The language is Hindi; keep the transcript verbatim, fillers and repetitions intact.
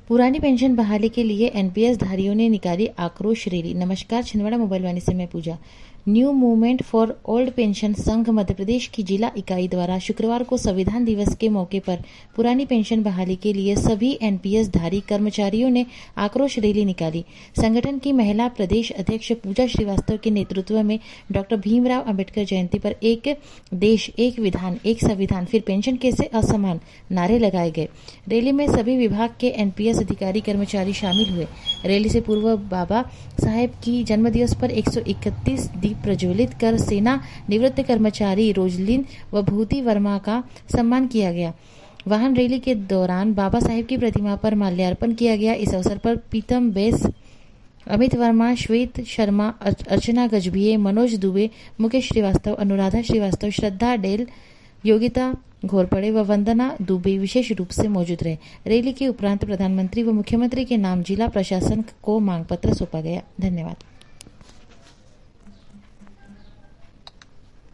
पुरानी पेंशन बहाली के लिए एनपीएस धारियों ने निकाली आक्रोश रैली। नमस्कार, छिंदवाड़ा मोबाइल वाणी से मैं Pooja. New movement for old pension संघ मध्य प्रदेश की जिला इकाई द्वारा शुक्रवार को संविधान दिवस के मौके पर पुरानी पेंशन बहाली के लिए सभी एनपीएस धारी कर्मचारियों ने आक्रोश रैली निकाली। संगठन की महिला प्रदेश अध्यक्ष पूजा श्रीवास्तव के नेतृत्व में डॉक्टर भीमराव अंबेडकर जयंती पर एक देश एक विधान एक संविधान फिर पेंशन कैसे असमान नारे लगाए गए। रैली में सभी विभाग के एनपीएस अधिकारी कर्मचारी शामिल हुए। रैली से पूर्व बाबा साहेब की जन्मदिवस पर एक सौ इकतीस दीप प्रज्वलित कर सेना निवृत्त कर्मचारी रोजलिन व भूति वर्मा का सम्मान किया गया। वाहन रैली के दौरान बाबा साहेब की प्रतिमा पर माल्यार्पण किया गया। इस अवसर पर प्रीतम बैस, अमित वर्मा, श्वेत शर्मा, अर्चना गजभिये, मनोज दुबे, मुकेश श्रीवास्तव, अनुराधा श्रीवास्तव, श्रद्धा डेल, योगिता घोरपड़े व वंदना दुबे विशेष रूप से मौजूद रहे। रैली के उपरांत प्रधानमंत्री व मुख्यमंत्री के नाम जिला प्रशासन को मांग पत्र सौंपा गया। धन्यवाद।